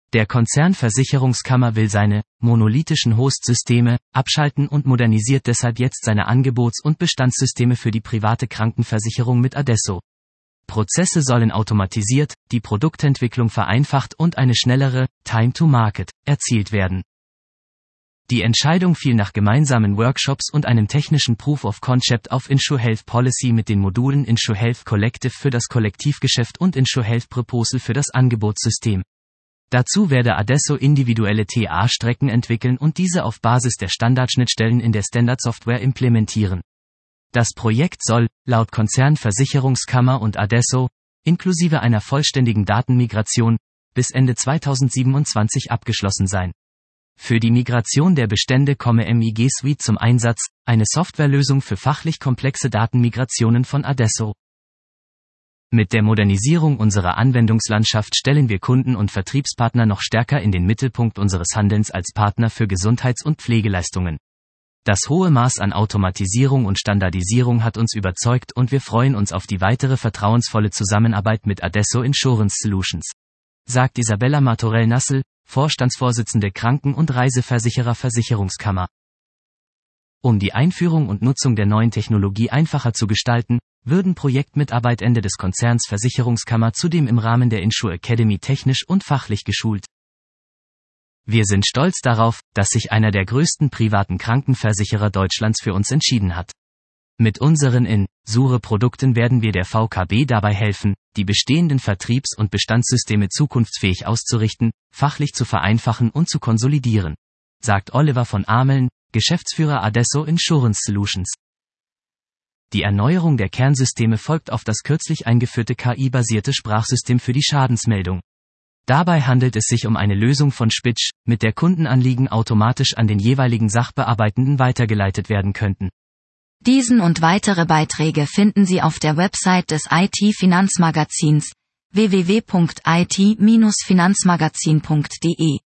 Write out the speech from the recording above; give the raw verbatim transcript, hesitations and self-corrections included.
Der Konzern Versicherungskammer will seine monolithischen Host-Systeme abschalten und modernisiert deshalb jetzt seine Angebots- und Bestandssysteme für die private Krankenversicherung mit Adesso. Prozesse sollen automatisiert, die Produktentwicklung vereinfacht und eine schnellere Time to Market erzielt werden. Die Entscheidung fiel nach gemeinsamen Workshops und einem technischen Proof of Concept auf InsureHealth Policy mit den Modulen InsureHealth Collective für das Kollektivgeschäft und InsureHealth Proposal für das Angebotssystem. Dazu werde Adesso individuelle T A-Strecken entwickeln und diese auf Basis der Standardschnittstellen in der Standardsoftware implementieren. Das Projekt soll, laut Konzern Versicherungskammer und Adesso, inklusive einer vollständigen Datenmigration, bis Ende zweitausendsiebenundzwanzig abgeschlossen sein. Für die Migration der Bestände komme M I G Suite zum Einsatz, eine Softwarelösung für fachlich komplexe Datenmigrationen von Adesso. Mit der Modernisierung unserer Anwendungslandschaft stellen wir Kunden und Vertriebspartner noch stärker in den Mittelpunkt unseres Handelns als Partner für Gesundheits- und Pflegeleistungen. Das hohe Maß an Automatisierung und Standardisierung hat uns überzeugt und wir freuen uns auf die weitere vertrauensvolle Zusammenarbeit mit Adesso Insurance Solutions, sagt Isabella Martorell-Nassel, Vorstandsvorsitzende Kranken- und Reiseversicherer Versicherungskammer. Um die Einführung und Nutzung der neuen Technologie einfacher zu gestalten, würden Projektmitarbeitende des Konzerns Versicherungskammer zudem im Rahmen der Insure Academy technisch und fachlich geschult. Wir sind stolz darauf, dass sich einer der größten privaten Krankenversicherer Deutschlands für uns entschieden hat. Mit unseren Insure-Produkten werden wir der V K B dabei helfen, die bestehenden Vertriebs- und Bestandssysteme zukunftsfähig auszurichten, fachlich zu vereinfachen und zu konsolidieren, sagt Oliver von Ameln, Geschäftsführer Adesso Insurance Solutions. Die Erneuerung der Kernsysteme folgt auf das kürzlich eingeführte K I-basierte Sprachsystem für die Schadensmeldung. Dabei handelt es sich um eine Lösung von Spitsch, mit der Kundenanliegen automatisch an den jeweiligen Sachbearbeitenden weitergeleitet werden könnten. Diesen und weitere Beiträge finden Sie auf der Website des I T-Finanzmagazins w w w punkt i t Bindestrich finanzmagazin punkt d e.